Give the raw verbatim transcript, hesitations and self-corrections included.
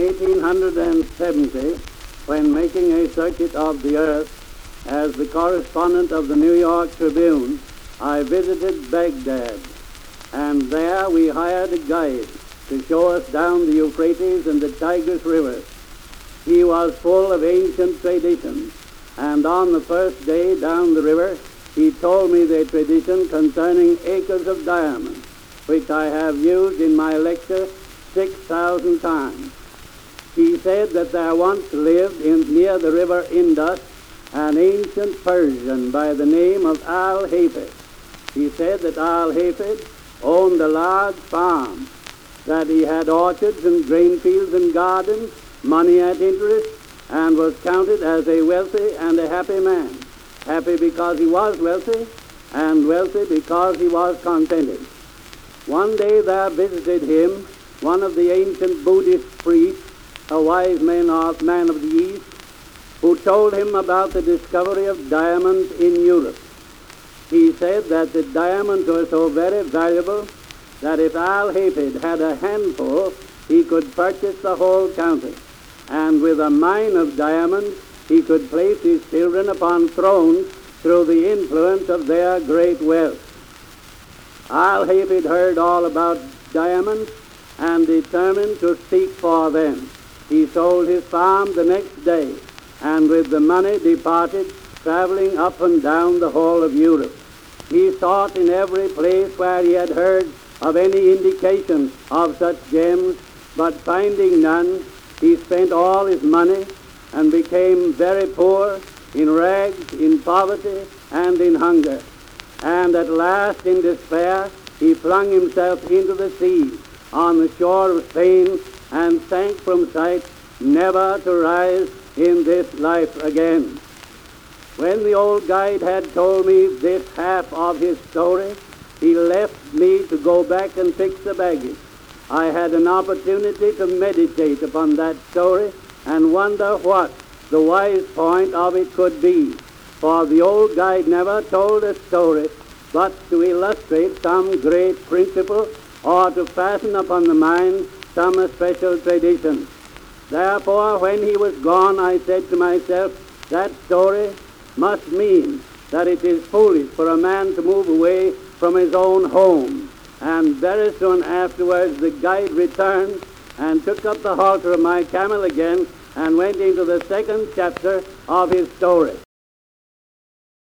eighteen seventy, when making a circuit of the earth as the correspondent of the New York Tribune, I visited Baghdad, and there we hired a guide to show us down the Euphrates and the Tigris rivers. He was full of ancient traditions, and on the first day down the river, he told me the tradition concerning acres of diamonds, which I have used in my lecture six thousand times. He said that there once lived in, near the river Indus an ancient Persian by the name of Al-Hafid. He said that Al-Hafid owned a large farm, that he had orchards and grain fields and gardens, money at interest, and was counted as a wealthy and a happy man. Happy because he was wealthy, and wealthy because he was contented. One day there visited him one of the ancient Buddhist priests, a wise man of, man of the East, who told him about the discovery of diamonds in Europe. He said that the diamonds were so very valuable that if Al-Hafid had a handful, he could purchase the whole county, and with a mine of diamonds, he could place his children upon thrones through the influence of their great wealth. Al-Hafid heard all about diamonds and determined to seek for them. He sold his farm the next day, and with the money departed, traveling up and down the whole of Europe. He sought in every place where he had heard of any indication of such gems, but finding none, he spent all his money and became very poor, in rags, in poverty, and in hunger. And at last, in despair, he flung himself into the sea on the shore of Spain and sank from sight, never to rise in this life again. When the old guide had told me this half of his story, he left me to go back and fix the baggage. I had an opportunity to meditate upon that story and wonder what the wise point of it could be. For the old guide never told a story but to illustrate some great principle or to fasten upon the mind some special tradition. Therefore, when he was gone, I said to myself, that story must mean that it is foolish for a man to move away from his own home. And very soon afterwards the guide returned and took up the halter of my camel again and went into the second chapter of his story.